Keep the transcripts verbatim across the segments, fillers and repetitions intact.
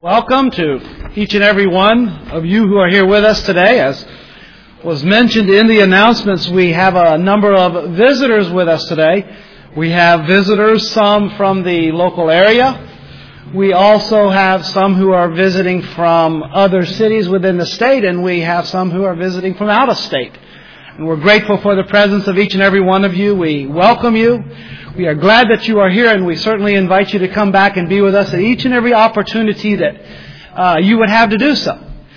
Welcome to each and every one of you who are here with us today. As was mentioned in the announcements, we have a number of visitors with us today. We have visitors, some from the local area. We also have some who are visiting from other cities within the state, and we have some who are visiting from out of state. And we're grateful for the presence of each and every one of you. We welcome you. We are glad that you are here, and we certainly invite you to come back and be with us at each and every opportunity that uh, you would have to do so.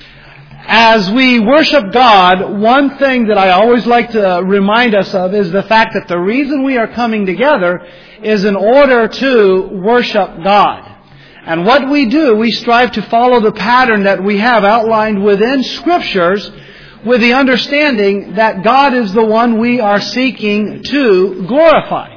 As we worship God, one thing that I always like to remind us of is the fact that the reason we are coming together is in order to worship God. And what we do, we strive to follow the pattern that we have outlined within Scriptures, with the understanding that God is the one we are seeking to glorify.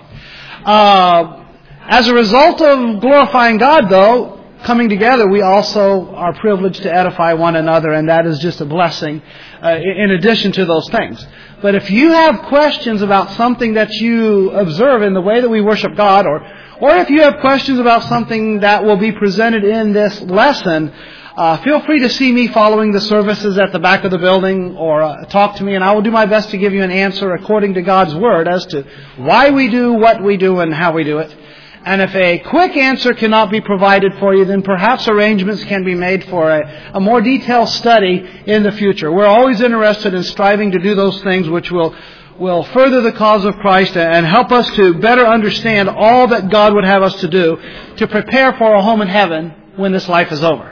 Uh, as a result of glorifying God, though, coming together, we also are privileged to edify one another, and that is just a blessing uh, in addition to those things. But if you have questions about something that you observe in the way that we worship God, or, or if you have questions about something that will be presented in this lesson, Uh, feel free to see me following the services at the back of the building, or uh, talk to me, and I will do my best to give you an answer according to God's Word as to why we do what we do and how we do it. And if a quick answer cannot be provided for you, then perhaps arrangements can be made for a, a more detailed study in the future. We're always interested in striving to do those things which will will further the cause of Christ and help us to better understand all that God would have us to do to prepare for a home in heaven when this life is over.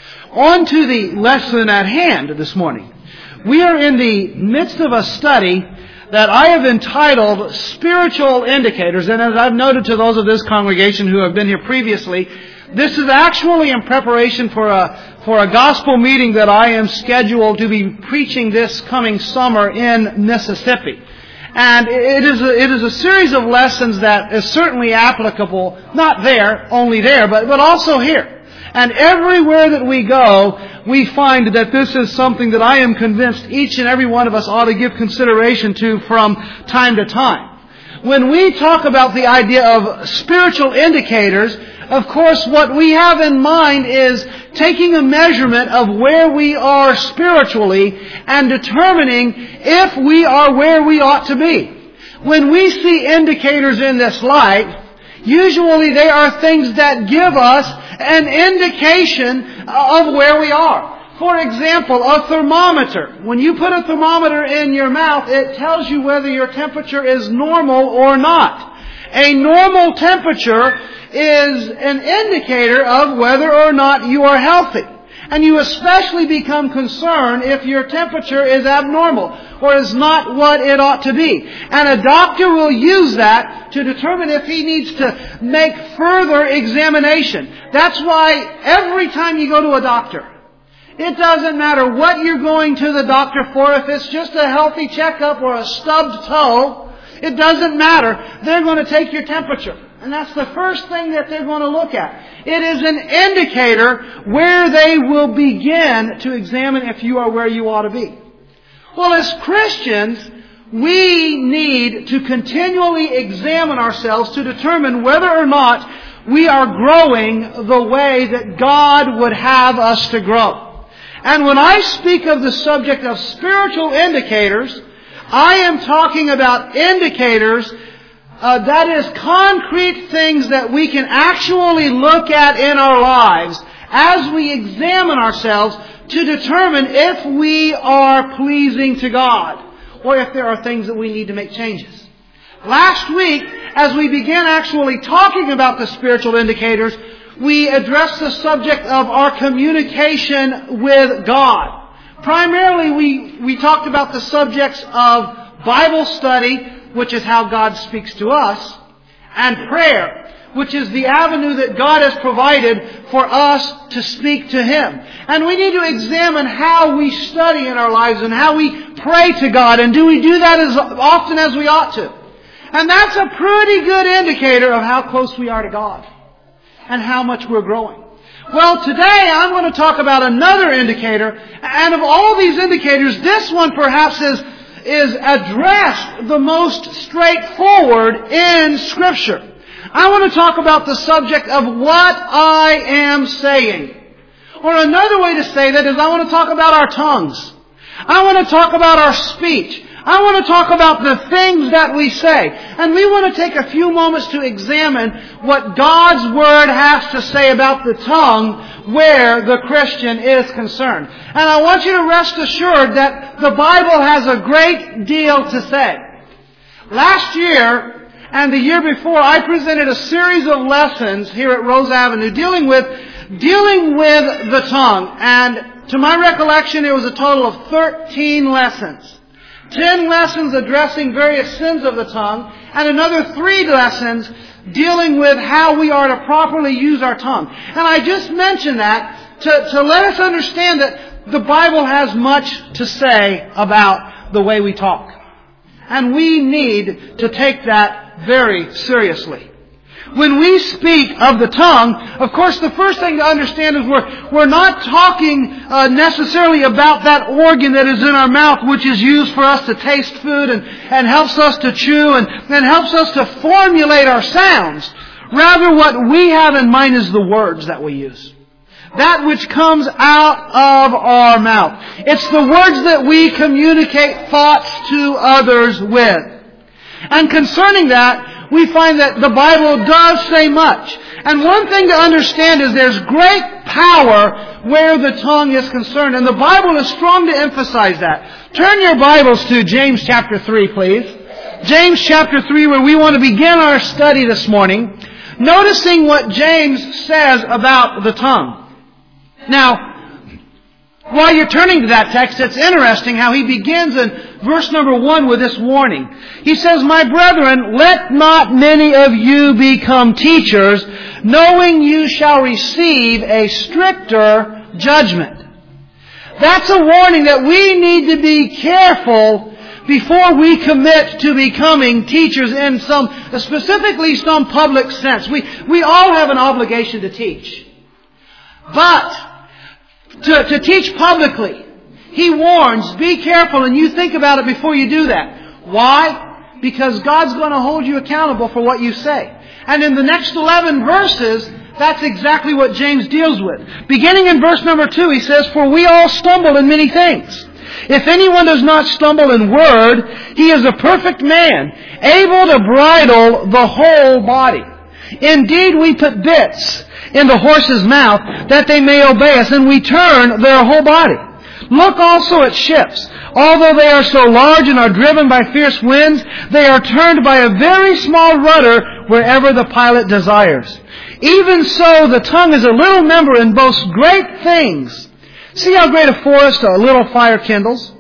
On to the lesson at hand this morning. We are in the midst of a study that I have entitled Spiritual Indicators. And as I've noted to those of this congregation who have been here previously, this is actually in preparation for a for a gospel meeting that I am scheduled to be preaching this coming summer in Mississippi. And it is a, it is a series of lessons that is certainly applicable, not there, only there, but, but also here. And everywhere that we go, we find that this is something that I am convinced each and every one of us ought to give consideration to from time to time. When we talk about the idea of spiritual indicators, of course, what we have in mind is taking a measurement of where we are spiritually and determining if we are where we ought to be. When we see indicators in this light, usually they are things that give us an indication of where we are. For example, a thermometer. When you put a thermometer in your mouth, it tells you whether your temperature is normal or not. A normal temperature is an indicator of whether or not you are healthy. And you especially become concerned if your temperature is abnormal or is not what it ought to be. And a doctor will use that to determine if he needs to make further examination. That's why every time you go to a doctor, it doesn't matter what you're going to the doctor for. If it's just a healthy checkup or a stubbed toe, it doesn't matter. They're going to take your temperature. And that's the first thing that they're going to look at. It is an indicator where they will begin to examine if you are where you ought to be. Well, as Christians, we need to continually examine ourselves to determine whether or not we are growing the way that God would have us to grow. And when I speak of the subject of spiritual indicators, I am talking about indicators Uh, that is concrete things that we can actually look at in our lives as we examine ourselves to determine if we are pleasing to God or if there are things that we need to make changes. Last week, as we began actually talking about the spiritual indicators, we addressed the subject of our communication with God. Primarily, we, we talked about the subjects of Bible study, which is how God speaks to us, and prayer, which is the avenue that God has provided for us to speak to Him. And we need to examine how we study in our lives and how we pray to God, and do we do that as often as we ought to? And that's a pretty good indicator of how close we are to God and how much we're growing. Well, today I'm going to talk about another indicator, and of all these indicators, this one perhaps is is addressed the most straightforward in Scripture. I want to talk about the subject of what I am saying. Or another way to say that is I want to talk about our tongues. I want to talk about our speech. I want to talk about the things that we say. And we want to take a few moments to examine what God's Word has to say about the tongue where the Christian is concerned. And I want you to rest assured that the Bible has a great deal to say. Last year and the year before, I presented a series of lessons here at Rose Avenue dealing with, dealing with the tongue. And to my recollection, it was a total of thirteen lessons. Ten lessons addressing various sins of the tongue, and another three lessons dealing with how we are to properly use our tongue. And I just mentioned that to, to let us understand that the Bible has much to say about the way we talk. And we need to take that very seriously. When we speak of the tongue, of course, the first thing to understand is we're, we're not talking uh, necessarily about that organ that is in our mouth, which is used for us to taste food and, and helps us to chew and, and helps us to formulate our sounds. Rather, what we have in mind is the words that we use. That which comes out of our mouth. It's the words that we communicate thoughts to others with. And concerning that, we find that the Bible does say much. And one thing to understand is there's great power where the tongue is concerned. And the Bible is strong to emphasize that. Turn your Bibles to James chapter three, please. James chapter three, where we want to begin our study this morning. Noticing what James says about the tongue. Now, while you're turning to that text, it's interesting how he begins in verse number one with this warning. He says, "My brethren, let not many of you become teachers, knowing you shall receive a stricter judgment." That's a warning that we need to be careful before we commit to becoming teachers in some, specifically some public sense. We, we all have an obligation to teach. But To, to teach publicly, he warns, be careful, and you think about it before you do that. Why? Because God's going to hold you accountable for what you say. And in the next eleven verses, that's exactly what James deals with. Beginning in verse number two, he says, "For we all stumble in many things. If anyone does not stumble in word, he is a perfect man, able to bridle the whole body. Indeed, we put bits in the horse's mouth, that they may obey us, and we turn their whole body. Look also at ships. Although they are so large and are driven by fierce winds, they are turned by a very small rudder wherever the pilot desires. Even so, the tongue is a little member and boasts great things. See how great a forest a little fire kindles?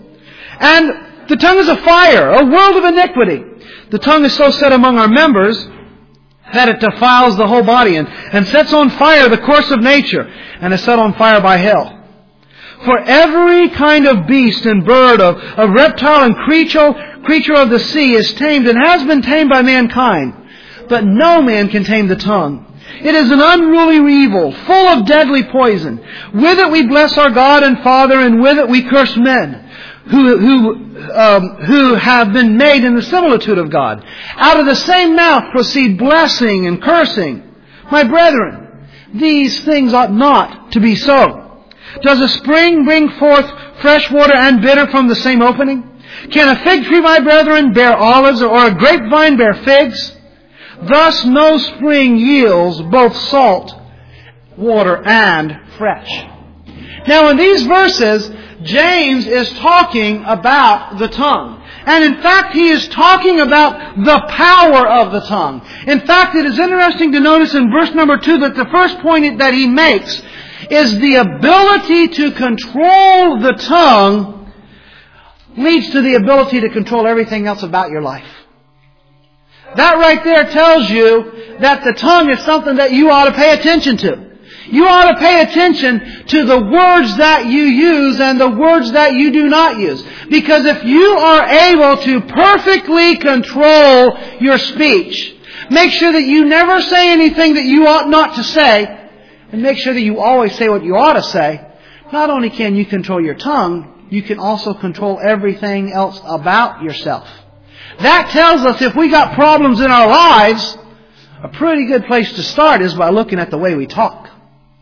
And the tongue is a fire, a world of iniquity. The tongue is so set among our members that it defiles the whole body and, and sets on fire the course of nature, and is set on fire by hell. For every kind of beast and bird, of, of reptile and creature, creature of the sea is tamed and has been tamed by mankind. But no man can tame the tongue. It is an unruly evil, full of deadly poison. With it we bless our God and Father, and with it we curse men, who who um, who have been made in the similitude of God. Out of the same mouth proceed blessing and cursing. My brethren, these things ought not to be so. Does a spring bring forth fresh water and bitter from the same opening? Can a fig tree, my brethren, bear olives, or a grapevine bear figs? Thus no spring yields both salt water and fresh. Now in these verses, James is talking about the tongue. And in fact, he is talking about the power of the tongue. In fact, it is interesting to notice in verse number two that the first point that he makes is the ability to control the tongue leads to the ability to control everything else about your life. That right there tells you that the tongue is something that you ought to pay attention to. You ought to pay attention to the words that you use and the words that you do not use. Because if you are able to perfectly control your speech, make sure that you never say anything that you ought not to say, and make sure that you always say what you ought to say, not only can you control your tongue, you can also control everything else about yourself. That tells us if we got problems in our lives, a pretty good place to start is by looking at the way we talk.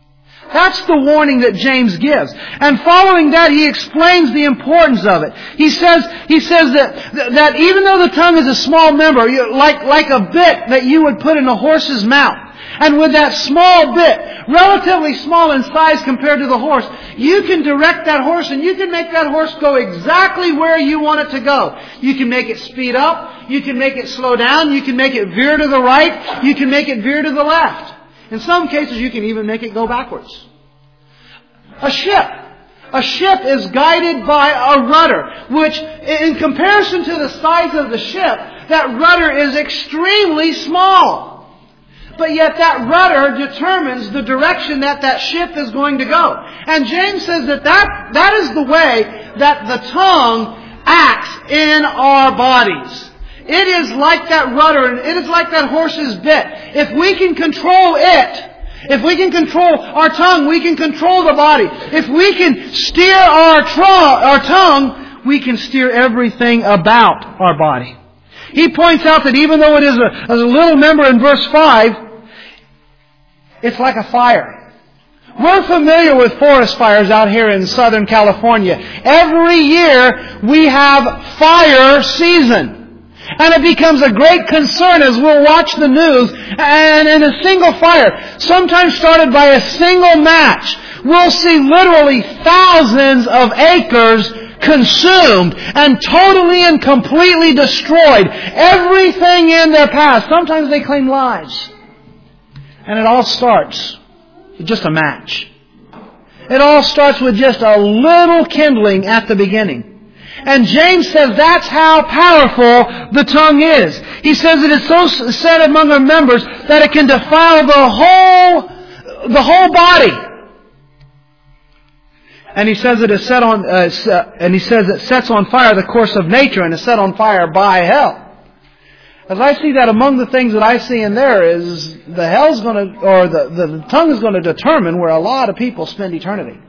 That's the warning that James gives. And following that, he explains the importance of it. He says, he says that, that even though the tongue is a small member, like, like a bit that you would put in a horse's mouth, and with that small bit, relatively small in size compared to the horse, you can direct that horse and you can make that horse go exactly where you want it to go. You can make it speed up. You can make it slow down. You can make it veer to the right. You can make it veer to the left. In some cases, you can even make it go backwards. A ship. A ship is guided by a rudder, which in comparison to the size of the ship, that rudder is extremely small. But yet that rudder determines the direction that that ship is going to go. And James says that that, that is the way that the tongue acts in our bodies. It is like that rudder, and it is like that horse's bit. If we can control it, if we can control our tongue, we can control the body. If we can steer our, tr- our tongue, we can steer everything about our body. He points out that even though it is a, a little member in verse five, it's like a fire. We're familiar with forest fires out here in Southern California. Every year we have fire season. And it becomes a great concern as we'll watch the news. And in a single fire, sometimes started by a single match, we'll see literally thousands of acres consumed and totally and completely destroyed. Everything in their path. Sometimes they claim lives. And it all starts with just a match. It all starts with just a little kindling at the beginning. And James says that's how powerful the tongue is. He says it is so set among our members that it can defile the whole, the whole body. And he says it is set on, uh, and he says it sets on fire the course of nature and is set on fire by hell. As I see that, among the things that I see in there is the hell's going to, or the, the tongue is going to determine where a lot of people spend eternity.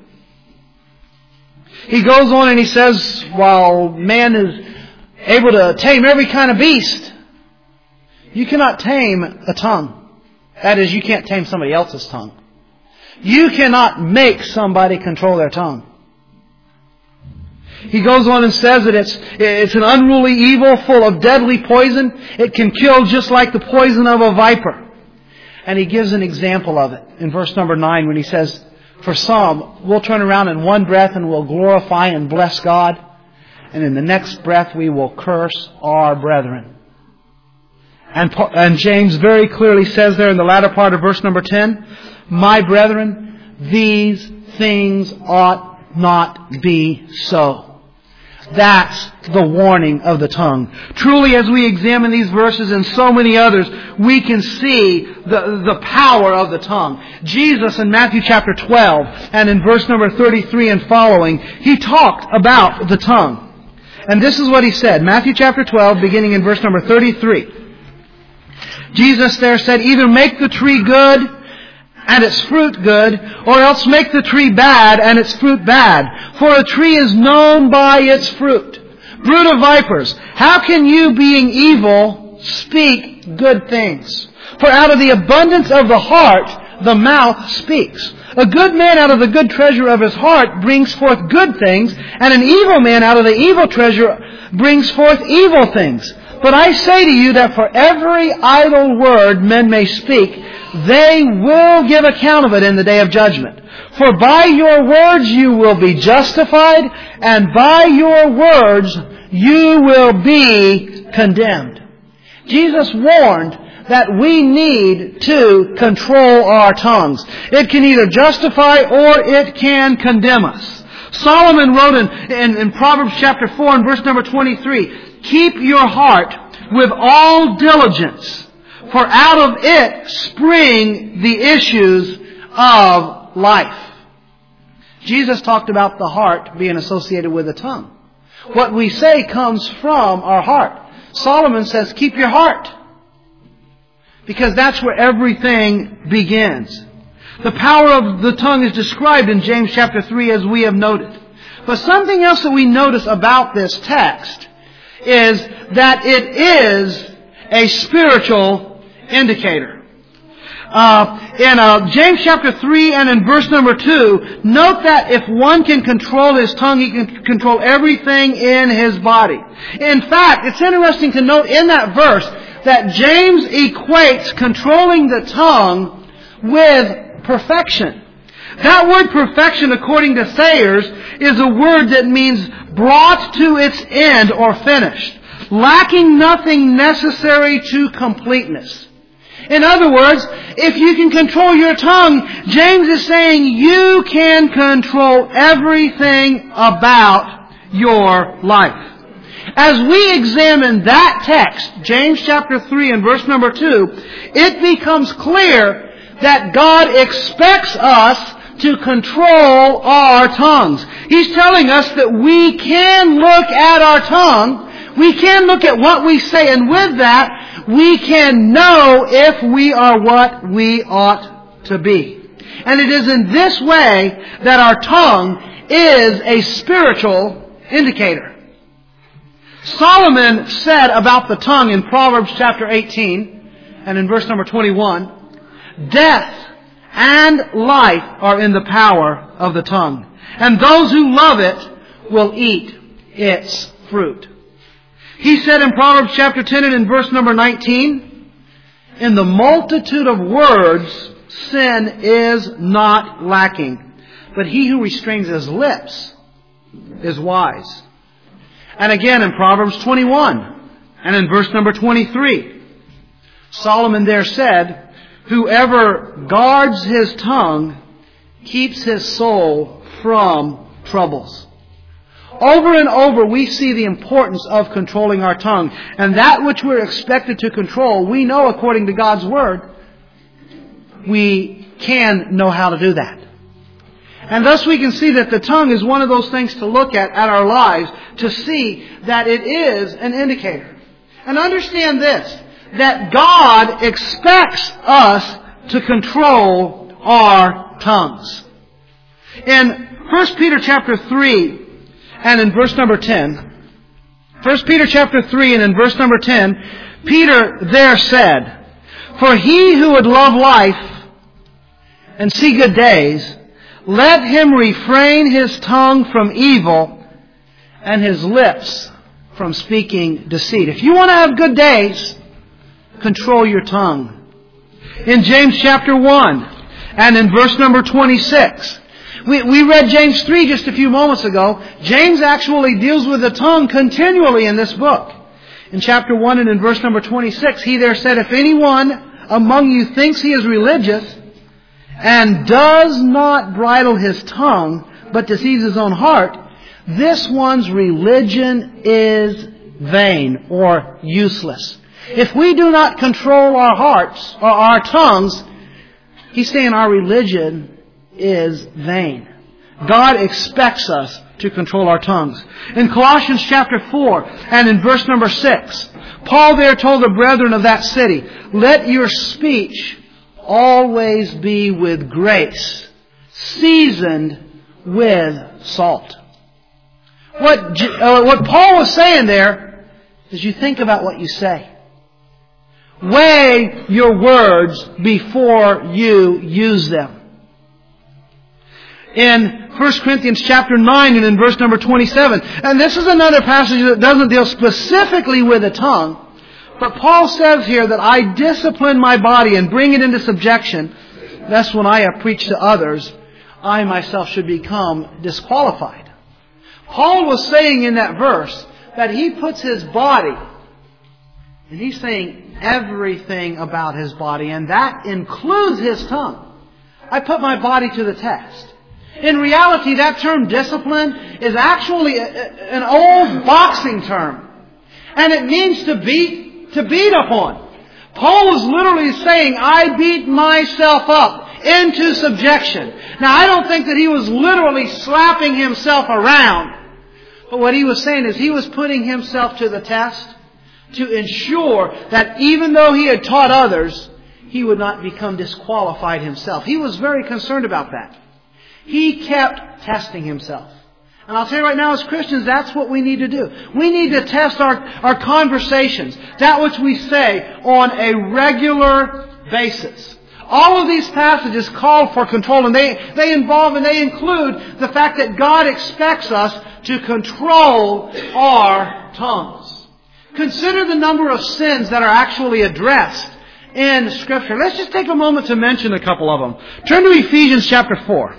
He goes on and he says, while man is able to tame every kind of beast, you cannot tame a tongue. That is, you can't tame somebody else's tongue. You cannot make somebody control their tongue. He goes on and says that it's, it's an unruly evil full of deadly poison. It can kill just like the poison of a viper. And he gives an example of it in verse number nine when he says, for some, we'll turn around in one breath and we'll glorify and bless God. And in the next breath we will curse our brethren. And, and James very clearly says there in the latter part of verse number ten, my brethren, these things ought not be so. That's the warning of the tongue. Truly, as we examine these verses and so many others, we can see the, the power of the tongue. Jesus in Matthew chapter twelve and in verse number thirty-three and following, He talked about the tongue. And this is what He said. Matthew chapter twelve, beginning in verse number thirty-three. Jesus there said, either make the tree good and its fruit good, or else make the tree bad and its fruit bad. For a tree is known by its fruit. Brood of vipers, how can you, being evil, speak good things? For out of the abundance of the heart, the mouth speaks. A good man out of the good treasure of his heart brings forth good things, and an evil man out of the evil treasure brings forth evil things. But I say to you that for every idle word men may speak, they will give account of it in the day of judgment. For by your words you will be justified, and by your words you will be condemned. Jesus warned that we need to control our tongues. It can either justify or it can condemn us. Solomon wrote in, in, in Proverbs chapter four and verse number twenty-three, keep your heart with all diligence, for out of it spring the issues of life. Jesus talked about the heart being associated with the tongue. What we say comes from our heart. Solomon says, keep your heart, because that's where everything begins. The power of the tongue is described in James chapter three, as we have noted. But something else that we notice about this text is that it is a spiritual indicator. Uh, in uh, James chapter three and in verse number two, note that if one can control his tongue, he can control everything in his body. In fact, it's interesting to note in that verse that James equates controlling the tongue with perfection. That word perfection, according to Sayers, is a word that means brought to its end or finished, lacking nothing necessary to completeness. In other words, if you can control your tongue, James is saying you can control everything about your life. As we examine that text, James chapter three and verse number two, it becomes clear that God expects us to control our tongues. He's telling us that we can look at our tongue, we can look at what we say, and with that, we can know if we are what we ought to be. And it is in this way that our tongue is a spiritual indicator. Solomon said about the tongue in Proverbs chapter eighteen and in verse number twenty-one, death and life are in the power of the tongue, and those who love it will eat its fruit. He said in Proverbs chapter ten and in verse number nineteen, in the multitude of words, sin is not lacking, but he who restrains his lips is wise. And again in Proverbs twenty-one and in verse number twenty-three, Solomon there said, whoever guards his tongue keeps his soul from troubles. Over and over we see the importance of controlling our tongue. And that which we're expected to control, we know according to God's Word, we can know how to do that. And thus we can see that the tongue is one of those things to look at at our lives to see that it is an indicator. And understand this, that God expects us to control our tongues. In First Peter chapter three and in verse number ten, First Peter chapter three and in verse number ten, Peter there said, for he who would love life and see good days, let him refrain his tongue from evil and his lips from speaking deceit. If you want to have good days, control your tongue. In James chapter one and in verse number twenty-six, we, we read James three just a few moments ago. James actually deals with the tongue continually in this book. In chapter one and in verse number twenty-six, he there said, if anyone among you thinks he is religious and does not bridle his tongue, but deceives his own heart, this one's religion is vain or useless. If we do not control our hearts or our tongues, he's saying our religion is vain. God expects us to control our tongues. In Colossians chapter four and in verse number six, Paul there told the brethren of that city, let your speech always be with grace, seasoned with salt. What, uh, what Paul was saying there is you think about what you say. Weigh your words before you use them. In First Corinthians chapter nine and in verse number twenty-seven, and this is another passage that doesn't deal specifically with the tongue, but Paul says here that I discipline my body and bring it into subjection, lest when I have preached to others, I myself should become disqualified. Paul was saying in that verse that he puts his body, and he's saying everything about his body, and that includes his tongue. I put my body to the test. In reality, that term discipline is actually a, a, an old boxing term. And it means to beat, to beat upon. Paul was literally saying, I beat myself up into subjection. Now, I don't think that he was literally slapping himself around. But what he was saying is he was putting himself to the test to ensure that even though he had taught others, he would not become disqualified himself. He was very concerned about that. He kept testing himself. And I'll tell you right now, as Christians, that's what we need to do. We need to test our, our conversations, that which we say on a regular basis. All of these passages call for control, and they, they involve and they include the fact that God expects us to control our tongues. Consider the number of sins that are actually addressed in Scripture. Let's just take a moment to mention a couple of them. Turn to Ephesians chapter four.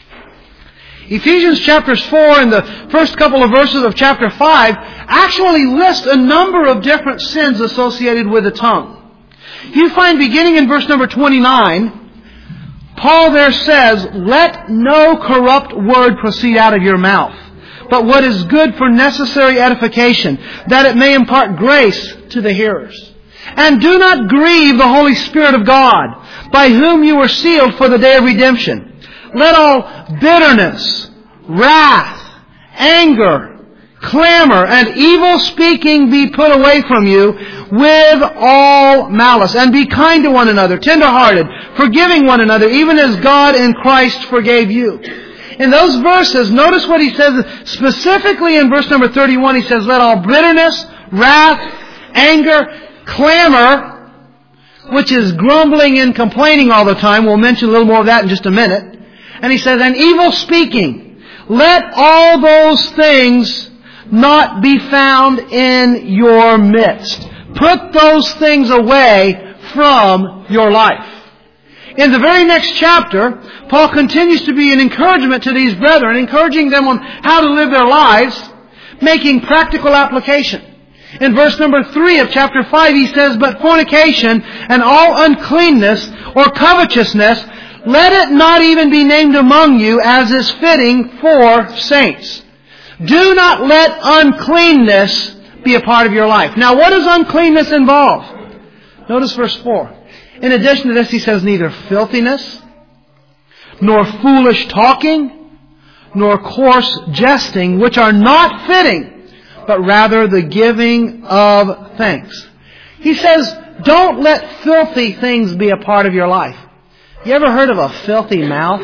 Ephesians chapters four and the first couple of verses of chapter five actually list a number of different sins associated with the tongue. You find beginning in verse number twenty-nine, Paul there says, "Let no corrupt word proceed out of your mouth, but what is good for necessary edification, that it may impart grace to the hearers. And do not grieve the Holy Spirit of God, by whom you were sealed for the day of redemption. Let all bitterness, wrath, anger, clamor, and evil speaking be put away from you with all malice. And be kind to one another, tender-hearted, forgiving one another, even as God in Christ forgave you." In those verses, notice what he says specifically in verse number thirty-one. He says, "Let all bitterness, wrath, anger, clamor," which is grumbling and complaining all the time. We'll mention a little more of that in just a minute. And he says, "and evil speaking, let all those things not be found in your midst." Put those things away from your life. In the very next chapter, Paul continues to be an encouragement to these brethren, encouraging them on how to live their lives, making practical application. In verse number three of chapter five, he says, "But fornication and all uncleanness or covetousness, let it not even be named among you as is fitting for saints." Do not let uncleanness be a part of your life. Now, what does uncleanness involve? Notice verse four. In addition to this, he says, "Neither filthiness, nor foolish talking, nor coarse jesting, which are not fitting, but rather the giving of thanks." He says, don't let filthy things be a part of your life. You ever heard of a filthy mouth?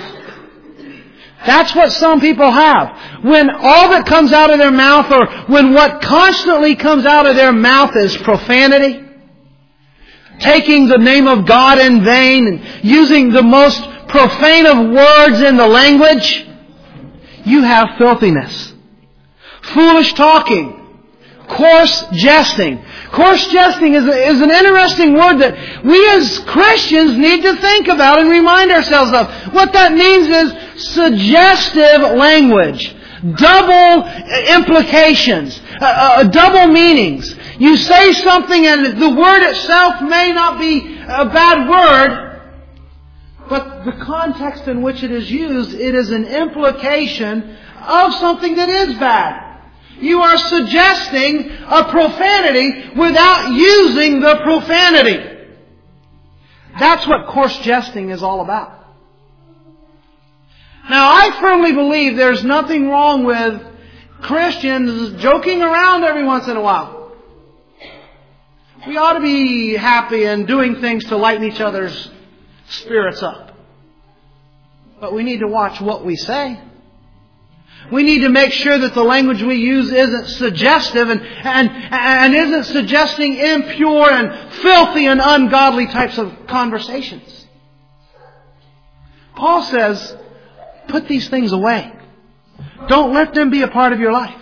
That's what some people have. When all that comes out of their mouth, or when what constantly comes out of their mouth is profanity, taking the name of God in vain, and using the most profane of words in the language, you have filthiness. Foolish talking. Coarse jesting. Coarse jesting is, a, is an interesting word that we as Christians need to think about and remind ourselves of. What that means is suggestive language. Double implications. Uh, uh, double meanings. You say something and the word itself may not be a bad word, but the context in which it is used, it is an implication of something that is bad. You are suggesting a profanity without using the profanity. That's what coarse jesting is all about. Now, I firmly believe there's nothing wrong with Christians joking around every once in a while. We ought to be happy and doing things to lighten each other's spirits up. But we need to watch what we say. We need to make sure that the language we use isn't suggestive and, and, and isn't suggesting impure and filthy and ungodly types of conversations. Paul says, put these things away. Don't let them be a part of your life.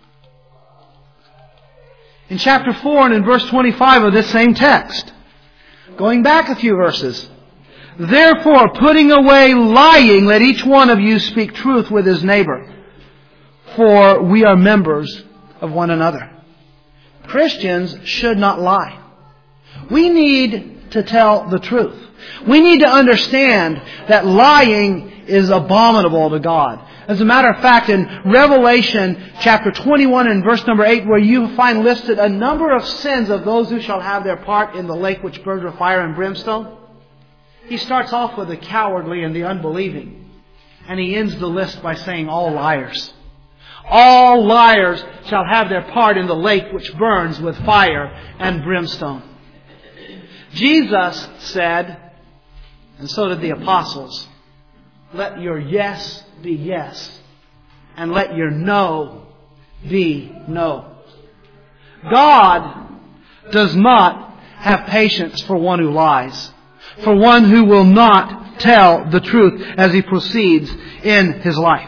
In chapter four and in verse twenty-five of this same text, going back a few verses, "Therefore, putting away lying, let each one of you speak truth with his neighbor, for we are members of one another." Christians should not lie. We need to tell the truth. We need to understand that lying is abominable to God. As a matter of fact, in Revelation chapter twenty-one and verse number eight, where you find listed a number of sins of those who shall have their part in the lake which burns with fire and brimstone, he starts off with the cowardly and the unbelieving. And he ends the list by saying, all liars. All liars shall have their part in the lake which burns with fire and brimstone. Jesus said, and so did the apostles, let your yes be yes, and let your no be no. God does not have patience for one who lies. for one who will not tell the truth as he proceeds in his life.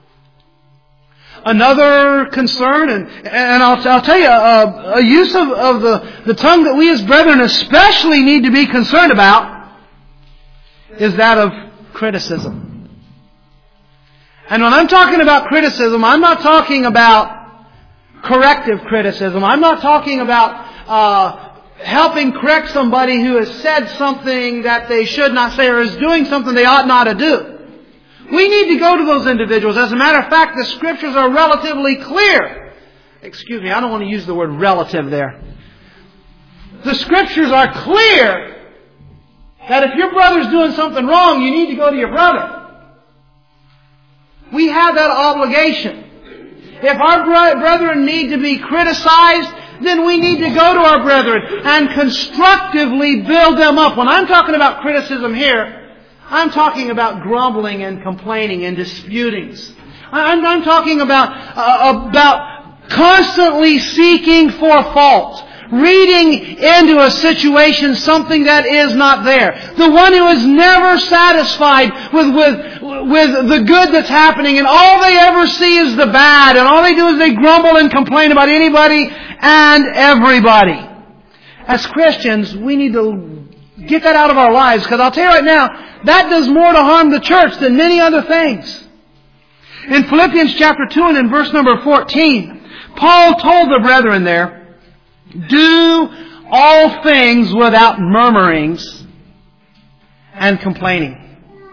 Another concern, and, and I'll, I'll tell you, a, a use of, of the, the tongue that we as brethren especially need to be concerned about is that of criticism. And when I'm talking about criticism, I'm not talking about corrective criticism. I'm not talking about uh, helping correct somebody who has said something that they should not say or is doing something they ought not to do. We need to go to those individuals. As a matter of fact, the Scriptures are relatively clear. Excuse me, I don't want to use the word relative there. The Scriptures are clear that if your brother's doing something wrong, you need to go to your brother. We have that obligation. If our brethren need to be criticized, then we need to go to our brethren and constructively build them up. When I'm talking about criticism here, I'm talking about grumbling and complaining and disputings. I'm, I'm talking about, uh, about constantly seeking for fault. Reading into a situation something that is not there. The one who is never satisfied with, with, with the good that's happening, and all they ever see is the bad, and all they do is they grumble and complain about anybody and everybody. As Christians, we need to get that out of our lives, because I'll tell you right now, that does more to harm the church than many other things. In Philippians chapter two and in verse number fourteen, Paul told the brethren there, do all things without murmurings and complaining.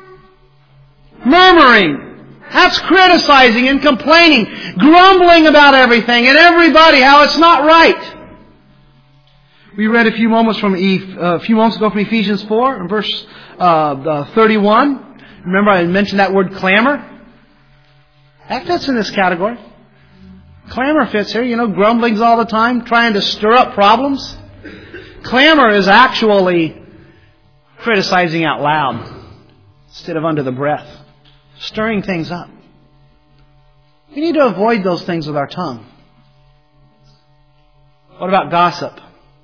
Murmuring, that's criticizing and complaining, grumbling about everything and everybody, how it's not right. We read a few moments from uh, a few moments ago from Ephesians four, in verse uh, thirty-one. Remember, I mentioned that word clamor. That fits in this category. Clamor fits here. You know, grumblings all the time, trying to stir up problems. Clamor is actually criticizing out loud instead of under the breath, stirring things up. We need to avoid those things with our tongue. What about gossip?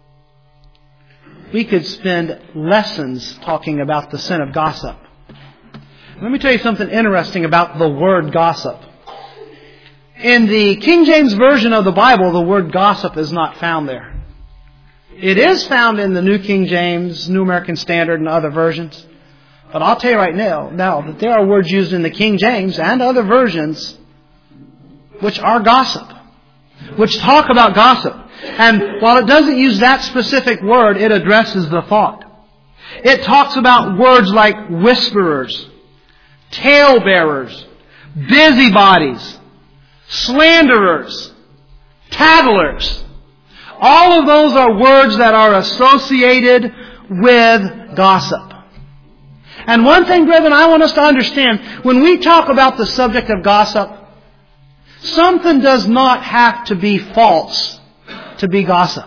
We could spend lessons talking about the sin of gossip. Let me tell you something interesting about the word gossip. In the King James Version of the Bible, the word gossip is not found there. It is found in the New King James, New American Standard, and other versions. But I'll tell you right now, now that there are words used in the King James and other versions which are gossip, which talk about gossip. And while it doesn't use that specific word, it addresses the thought. It talks about words like whisperers, talebearers, busybodies, slanderers, tattlers. All of those are words that are associated with gossip. And one thing, brethren, I want us to understand, when we talk about the subject of gossip, something does not have to be false to be gossip.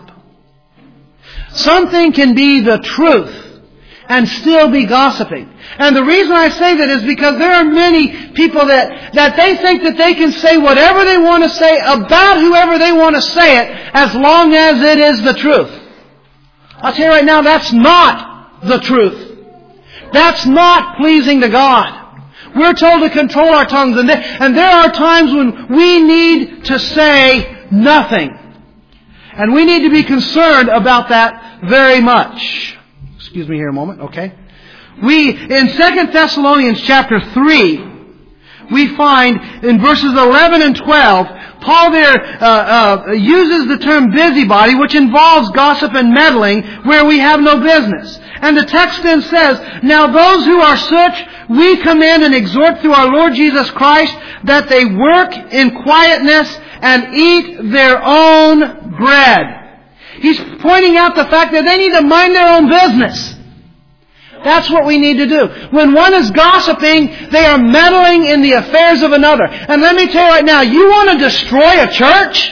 Something can be the truth and still be gossiping. And the reason I say that is because there are many people that, that they think that they can say whatever they want to say about whoever they want to say it as long as it is the truth. I'll tell you right now, that's not the truth. That's not pleasing to God. We're told to control our tongues, and there, and there are times when we need to say nothing. And we need to be concerned about that very much. Excuse me here a moment, okay? We, in Second Thessalonians chapter three, we find in verses eleven and twelve, Paul there uh, uh, uses the term busybody, which involves gossip and meddling where we have no business. And the text then says, now those who are such, we command and exhort through our Lord Jesus Christ that they work in quietness and eat their own bread. He's pointing out the fact that they need to mind their own business. That's what we need to do. When one is gossiping, they are meddling in the affairs of another. And let me tell you right now, you want to destroy a church?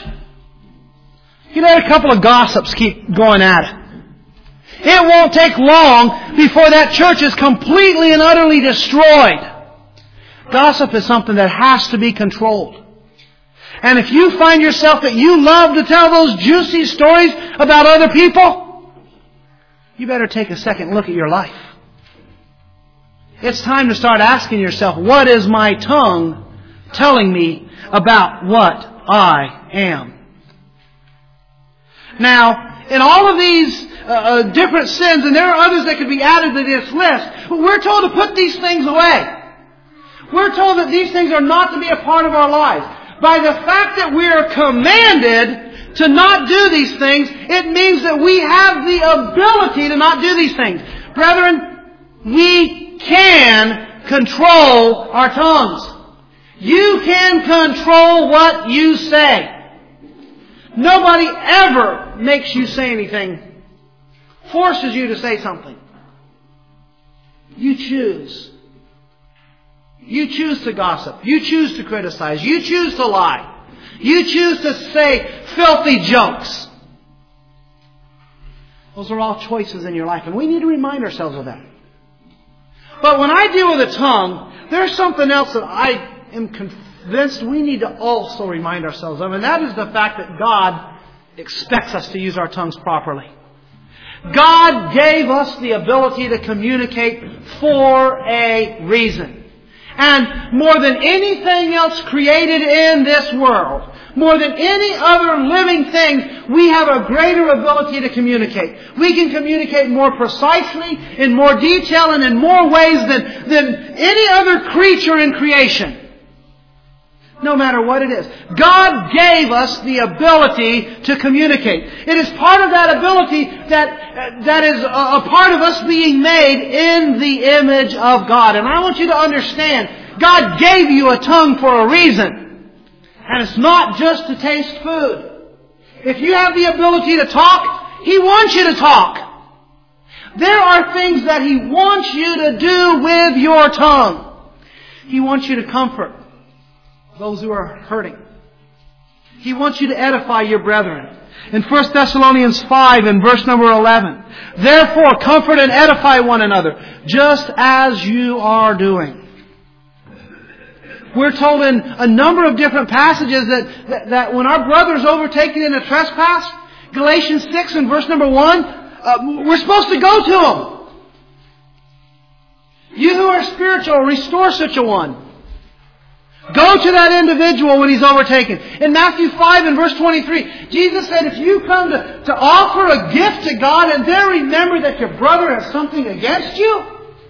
You let a couple of gossips keep going at it. It won't take long before that church is completely and utterly destroyed. Gossip is something that has to be controlled. And if you find yourself that you love to tell those juicy stories about other people, you better take a second look at your life. It's time to start asking yourself, what is my tongue telling me about what I am? Now, in all of these uh, uh, different sins, and there are others that could be added to this list, but we're told to put these things away. We're told that these things are not to be a part of our lives. By the fact that we are commanded to not do these things, it means that we have the ability to not do these things. Brethren, we can control our tongues. You can control what you say. Nobody ever makes you say anything, forces you to say something. You choose. You choose to gossip. You choose to criticize. You choose to lie. You choose to say filthy jokes. Those are all choices in your life, and we need to remind ourselves of that. But when I deal with the tongue, there's something else that I am convinced we need to also remind ourselves of, and that is the fact that God expects us to use our tongues properly. God gave us the ability to communicate for a reason. And more than anything else created in this world, more than any other living thing, we have a greater ability to communicate. We can communicate more precisely, in more detail, and in more ways than, than any other creature in creation. No matter what it is. God gave us the ability to communicate. It is part of that ability that, that is a, a part of us being made in the image of God. And I want you to understand, God gave you a tongue for a reason. And it's not just to taste food. If you have the ability to talk, He wants you to talk. There are things that He wants you to do with your tongue. He wants you to comfort those who are hurting. He wants you to edify your brethren. In First Thessalonians five and verse number eleven, therefore comfort and edify one another, just as you are doing. We're told in a number of different passages that, that, that when our brother is overtaken in a trespass, Galatians six and verse number one, uh, we're supposed to go to him. You who are spiritual, restore such a one. Go to that individual when he's overtaken. In Matthew five and verse twenty-three, Jesus said, if you come to, to offer a gift to God and then remember that your brother has something against you,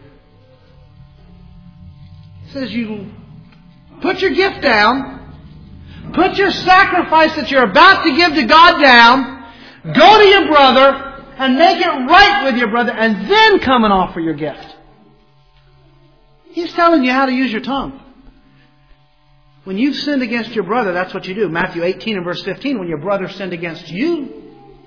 He says you put your gift down, put your sacrifice that you're about to give to God down, go to your brother and make it right with your brother, and then come and offer your gift. He's telling you how to use your tongue. When you've sinned against your brother, that's what you do. Matthew eighteen and verse fifteen, when your brother sinned against you,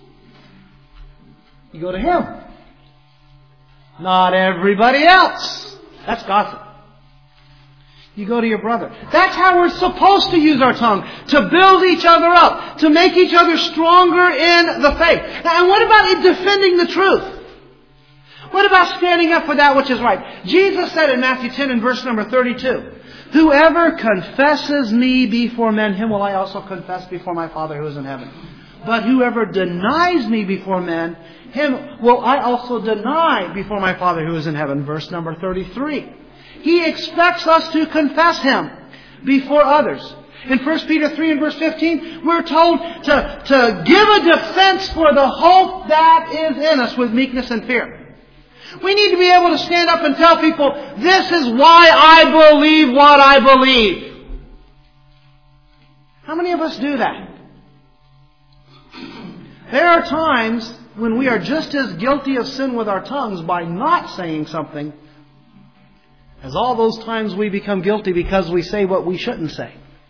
you go to him. Not everybody else. That's gossip. You go to your brother. That's how we're supposed to use our tongue. To build each other up. To make each other stronger in the faith. And what about defending the truth? What about standing up for that which is right? Jesus said in Matthew ten and verse number thirty-two, whoever confesses me before men, him will I also confess before my Father who is in heaven. But whoever denies me before men, him will I also deny before my Father who is in heaven. Verse number thirty-three. He expects us to confess Him before others. In First Peter three and verse fifteen, we're told to, to give a defense for the hope that is in us with meekness and fear. We need to be able to stand up and tell people, this is why I believe what I believe. How many of us do that? There are times when we are just as guilty of sin with our tongues by not saying something as all those times we become guilty because we say what we shouldn't say.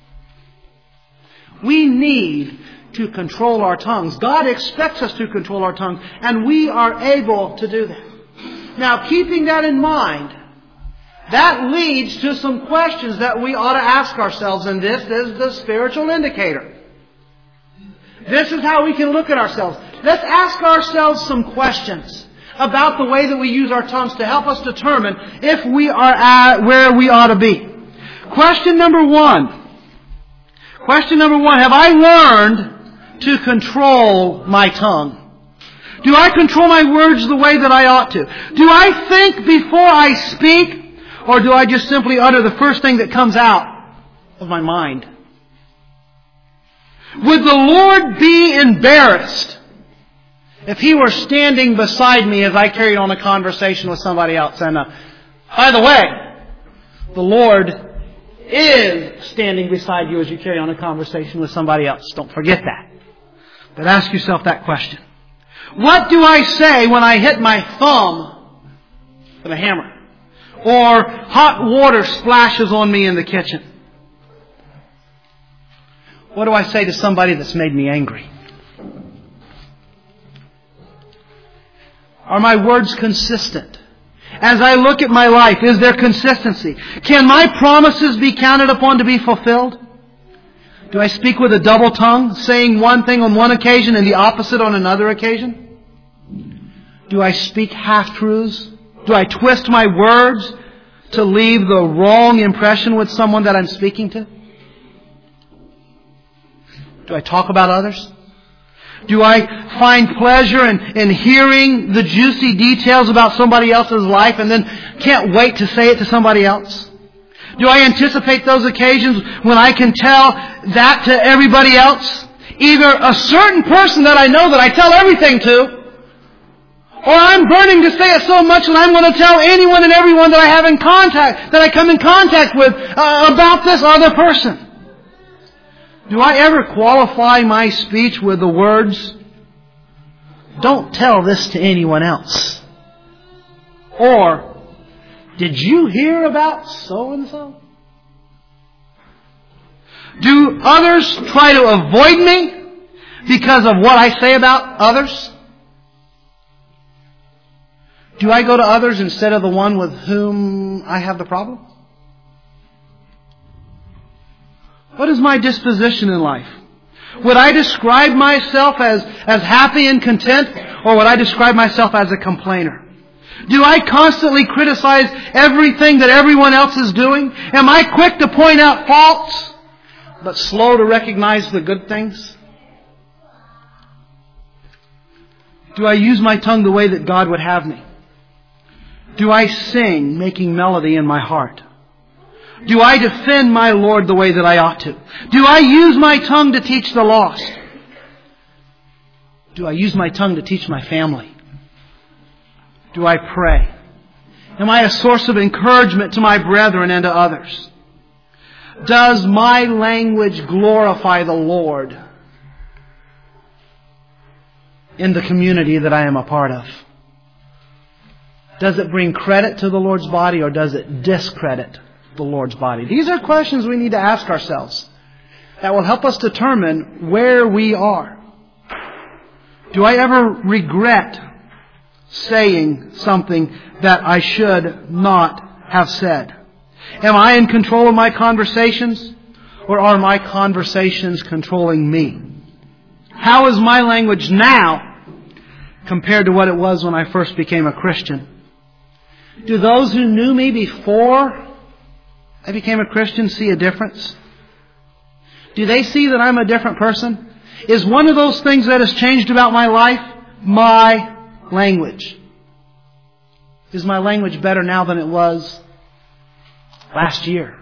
We need to control our tongues. God expects us to control our tongue, and we are able to do that. Now, keeping that in mind, that leads to some questions that we ought to ask ourselves, and this is the spiritual indicator. This is how we can look at ourselves. Let's ask ourselves some questions about the way that we use our tongues to help us determine if we are at where we ought to be. Question number one. Question number one. Have I learned to control my tongue? Do I control my words the way that I ought to? Do I think before I speak? Or do I just simply utter the first thing that comes out of my mind? Would the Lord be embarrassed if He were standing beside me as I carried on a conversation with somebody else? And uh, by the way, the Lord is standing beside you as you carry on a conversation with somebody else. Don't forget that. But ask yourself that question. What do I say when I hit my thumb with a hammer? Or hot water splashes on me in the kitchen? What do I say to somebody that's made me angry? Are my words consistent? As I look at my life, is there consistency? Can my promises be counted upon to be fulfilled? Do I speak with a double tongue, saying one thing on one occasion and the opposite on another occasion? Do I speak half-truths? Do I twist my words to leave the wrong impression with someone that I'm speaking to? Do I talk about others? Do I find pleasure in, in hearing the juicy details about somebody else's life and then can't wait to say it to somebody else? Do I anticipate those occasions when I can tell that to everybody else? Either a certain person that I know that I tell everything to, or I'm burning to say it so much that I'm going to tell anyone and everyone that I have in contact, that I come in contact with uh, about this other person. Do I ever qualify my speech with the words, "Don't tell this to anyone else"? Or, "Did you hear about so-and-so?" Do others try to avoid me because of what I say about others? Do I go to others instead of the one with whom I have the problem? What is my disposition in life? Would I describe myself as, as happy and content, or would I describe myself as a complainer? Do I constantly criticize everything that everyone else is doing? Am I quick to point out faults, but slow to recognize the good things? Do I use my tongue the way that God would have me? Do I sing, making melody in my heart? Do I defend my Lord the way that I ought to? Do I use my tongue to teach the lost? Do I use my tongue to teach my family? Do I pray? Am I a source of encouragement to my brethren and to others? Does my language glorify the Lord in the community that I am a part of? Does it bring credit to the Lord's body, or does it discredit the Lord's body? These are questions we need to ask ourselves that will help us determine where we are. Do I ever regret saying something that I should not have said? Am I in control of my conversations, or are my conversations controlling me? How is my language now compared to what it was when I first became a Christian? Do those who knew me before I became a Christian see a difference? Do they see that I'm a different person? Is one of those things that has changed about my life my language? Is my language better now than it was last year?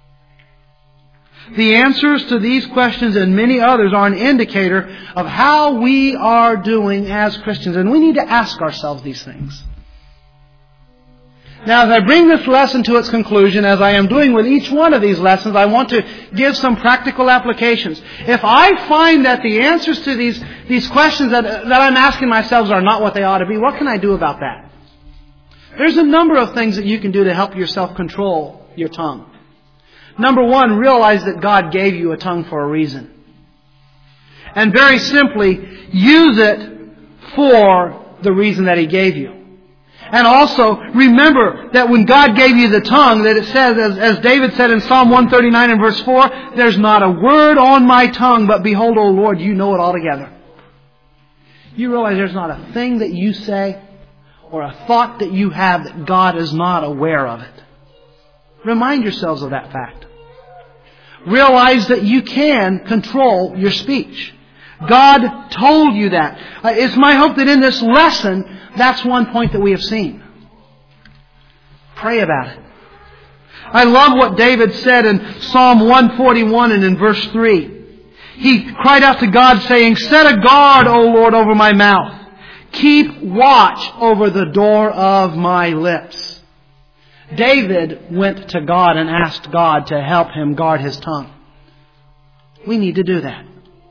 The answers to these questions and many others are an indicator of how we are doing as Christians. And we need to ask ourselves these things. Now, as I bring this lesson to its conclusion, as I am doing with each one of these lessons, I want to give some practical applications. If I find that the answers to these, these questions that, that I'm asking myself are not what they ought to be, what can I do about that? There's a number of things that you can do to help yourself control your tongue. Number one, realize that God gave you a tongue for a reason. And very simply, use it for the reason that He gave you. And also, remember that when God gave you the tongue, that it says, as, as David said in Psalm one thirty-nine and verse four, "There's not a word on my tongue, but behold, O Lord, you know it altogether." You realize there's not a thing that you say or a thought that you have that God is not aware of it. Remind yourselves of that fact. Realize that you can control your speech. God told you that. Uh, it's my hope that in this lesson, that's one point that we have seen. Pray about it. I love what David said in Psalm one forty-one and in verse three. He cried out to God saying, "Set a guard, O Lord, over my mouth. Keep watch over the door of my lips." David went to God and asked God to help him guard his tongue. We need to do that.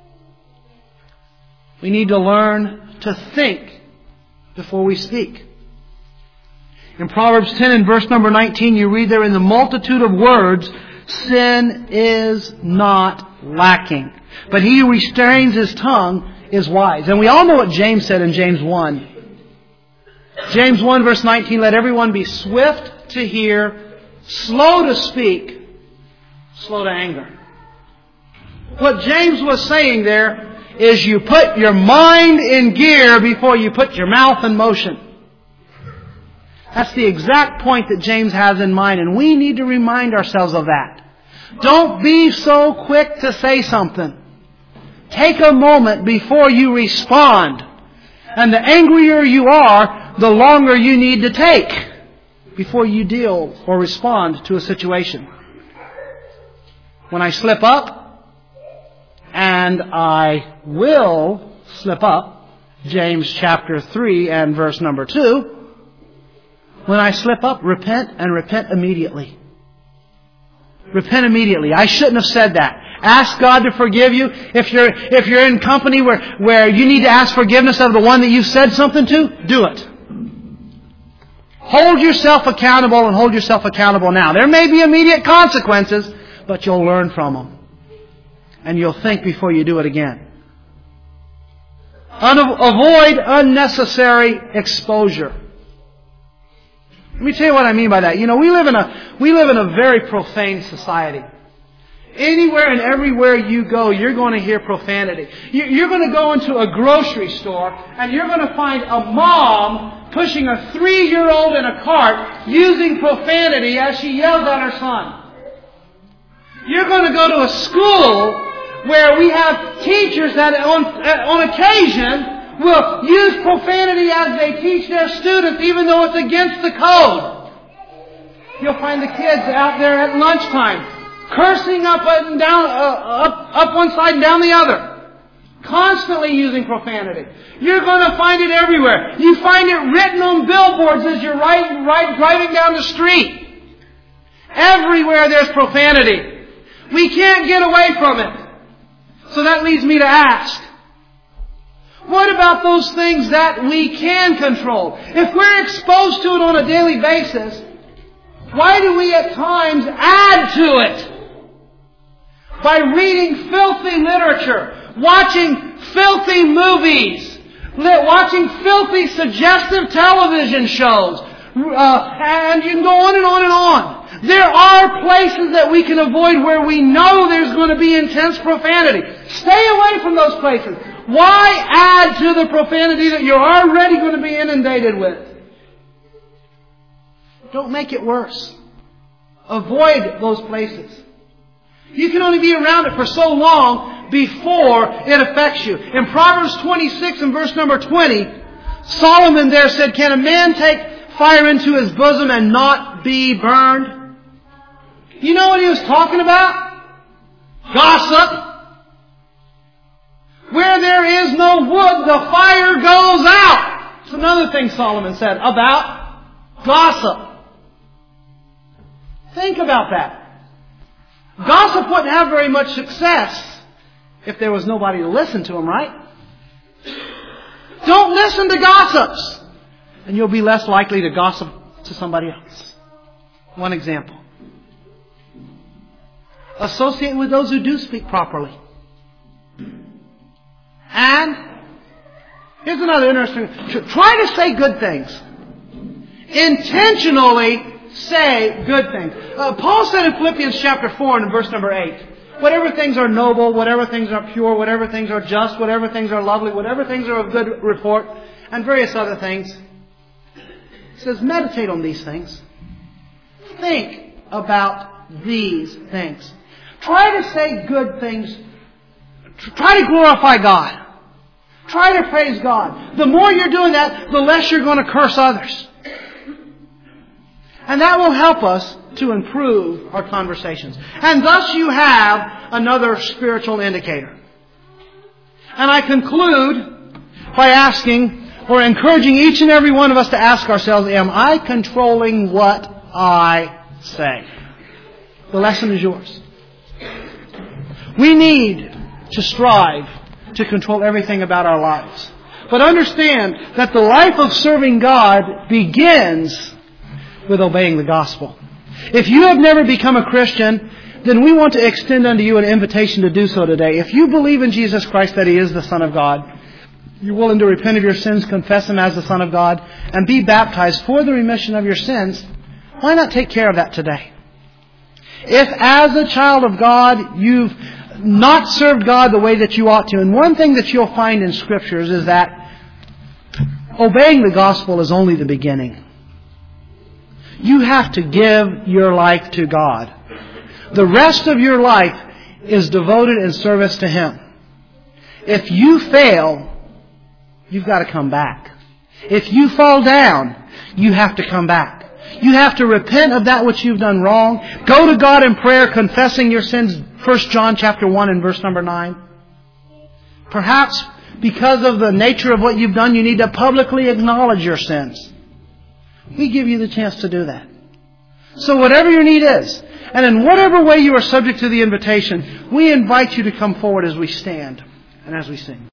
We need to learn to think before we speak. In Proverbs ten and verse number nineteen, you read there, "In the multitude of words, sin is not lacking. But he who restrains his tongue is wise." And we all know what James said in James one. James one verse nineteen, "Let everyone be swift to hear, slow to speak, slow to anger." What James was saying there is you put your mind in gear before you put your mouth in motion. That's the exact point that James has in mind, and we need to remind ourselves of that. Don't be so quick to say something. Take a moment before you respond. And the angrier you are, the longer you need to take before you deal or respond to a situation. When I slip up, and I will slip up, James chapter three and verse number two, when I slip up, repent and repent immediately. Repent immediately. I shouldn't have said that. Ask God to forgive you. If you're, if you're in company where, where you need to ask forgiveness of the one that you've said something to, do it. Hold yourself accountable and hold yourself accountable now. There may be immediate consequences, but you'll learn from them. And you'll think before you do it again. Un- avoid unnecessary exposure. Let me tell you what I mean by that. You know, we live in a, we live in a very profane society. Anywhere and everywhere you go, you're going to hear profanity. You're going to go into a grocery store and you're going to find a mom pushing a three-year-old in a cart using profanity as she yells at her son. You're going to go to a school where we have teachers that on, on occasion will use profanity as they teach their students, even though it's against the code. You'll find the kids out there at lunchtime cursing up and down, uh, up, up one side and down the other, constantly using profanity. You're going to find it everywhere. You find it written on billboards as you're right, right, driving down the street. Everywhere there's profanity. We can't get away from it. So that leads me to ask, what about those things that we can control? If we're exposed to it on a daily basis, why do we at times add to it? By reading filthy literature, watching filthy movies, watching filthy suggestive television shows, uh, and you can go on and on and on. There are places that we can avoid where we know there's going to be intense profanity. Stay away from those places. Why add to the profanity that you're already going to be inundated with? Don't make it worse. Avoid those places. You can only be around it for so long before it affects you. In Proverbs twenty-six and verse number twenty, Solomon there said, "Can a man take fire into his bosom and not be burned?" You know what he was talking about? Gossip. Where there is no wood, the fire goes out. It's another thing Solomon said about gossip. Think about that. Gossip wouldn't have very much success if there was nobody to listen to him, right? Don't listen to gossips, and you'll be less likely to gossip to somebody else. One example. Associate with those who do speak properly. And here's another interesting. Try to say good things. Intentionally say good things. Uh, Paul said in Philippians chapter four and in verse number eight, whatever things are noble, whatever things are pure, whatever things are just, whatever things are lovely, whatever things are of good report, and various other things. He says, meditate on these things. Think about these things. Try to say good things Try to glorify God. Try to praise God. The more you're doing that, the less you're going to curse others. And that will help us to improve our conversations. And thus you have another spiritual indicator. And I conclude by asking or encouraging each and every one of us to ask ourselves, am I controlling what I say? The lesson is yours. We need to strive to control everything about our lives. But understand that the life of serving God begins with obeying the gospel. If you have never become a Christian, then we want to extend unto you an invitation to do so today. If you believe in Jesus Christ that He is the Son of God, you're willing to repent of your sins, confess Him as the Son of God, and be baptized for the remission of your sins, why not take care of that today? If as a child of God you've not served God the way that you ought to, and one thing that you'll find in Scriptures is that obeying the gospel is only the beginning. You have to give your life to God. The rest of your life is devoted in service to Him. If you fail, you've got to come back. If you fall down, you have to come back. You have to repent of that which you've done wrong. Go to God in prayer, confessing your sins. First John chapter one and verse number nine. Perhaps because of the nature of what you've done, you need to publicly acknowledge your sins. We give you the chance to do that. So whatever your need is, and in whatever way you are subject to the invitation, we invite you to come forward as we stand and as we sing.